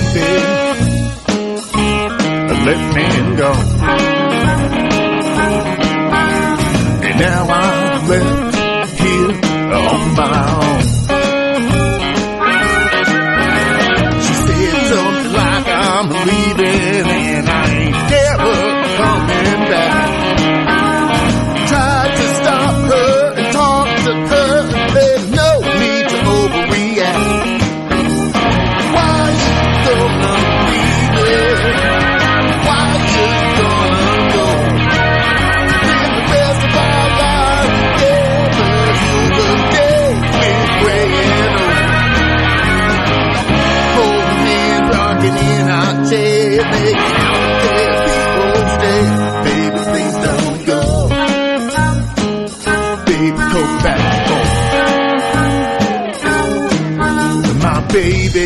baby let me go. And now I'm left here on my own. She said something like I'm leaving and I ain't never coming back. Tried to stop her and talk to her. There's no need to overreact. Why you gonna leave me? Why you gonna go? Live the best of our lives together till the day we're graying old. Holding hands, rocking in our chair, making out there people stay. Baby, please don't go. Baby, come back home. My baby,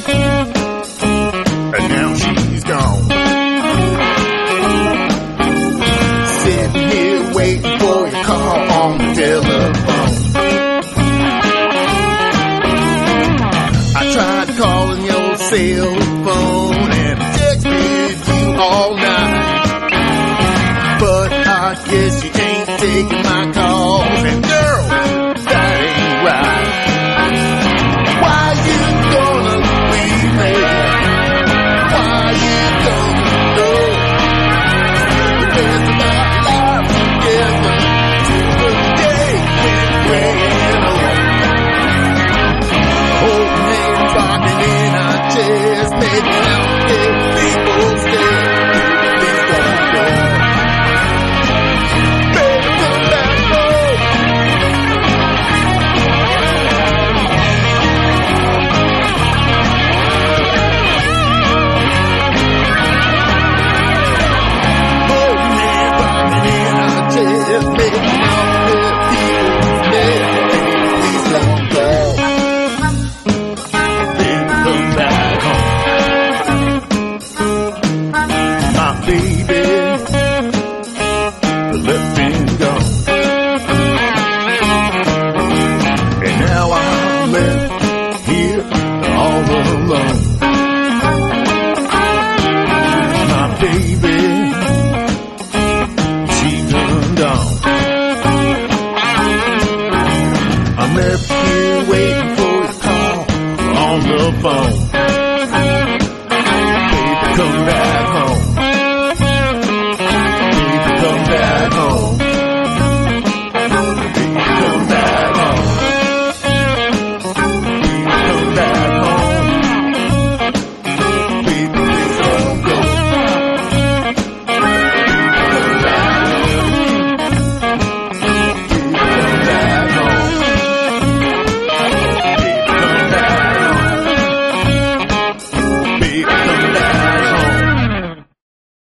and now she's gone. Sitting here waiting for your call on the telephone. I tried calling your cell phone and texted you all night, but I guess you ain't taking my calls. And